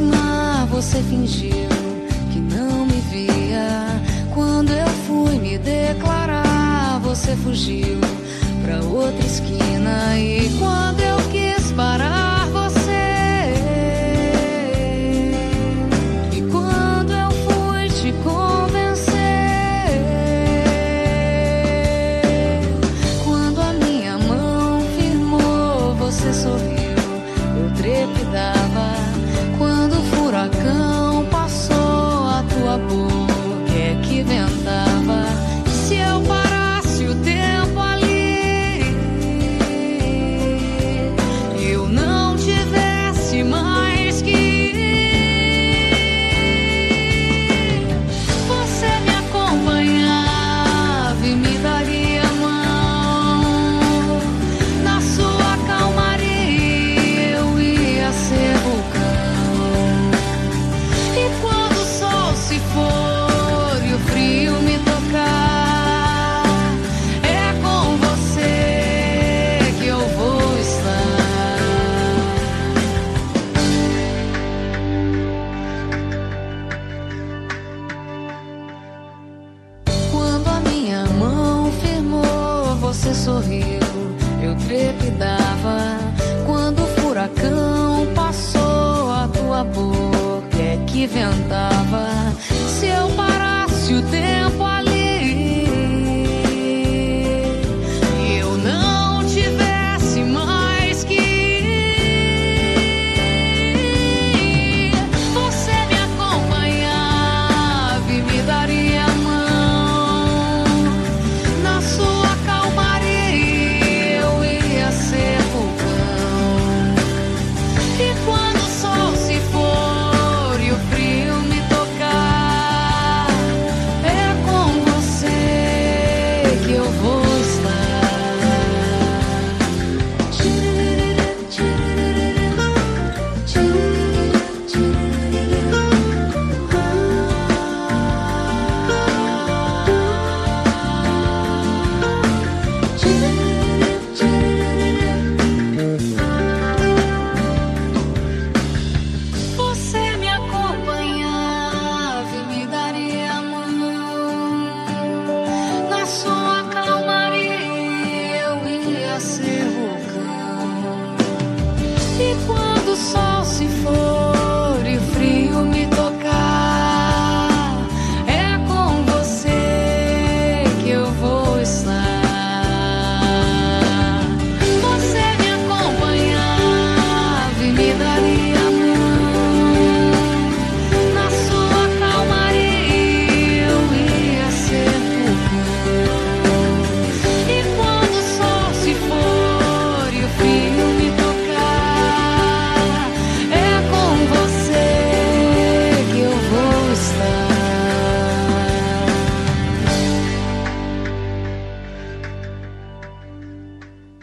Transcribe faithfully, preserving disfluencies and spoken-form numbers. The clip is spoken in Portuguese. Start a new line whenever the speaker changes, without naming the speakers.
aproximar, você fingiu que não me via. Quando eu fui me declarar, você fugiu pra outra esquina. E quando eu quis parar você, e quando eu fui te convencer, quando a minha mão firmou, você sorriu, eu trepidava. Quando o furacão passou, a tua boca é que ventava. Se eu parasse o tempo ali, eu não tivesse mais que ir, você me acompanhava e me daria a mão. Na sua calmaria eu ia ser vulcão. E quando o sol se for e o frio me tocar, é com você que eu vou estar. Quando a minha mão firmou, você sorriu, eu trepidava. Quando o furacão passou, a tua boca é que ventava. Se eu parasse o tempo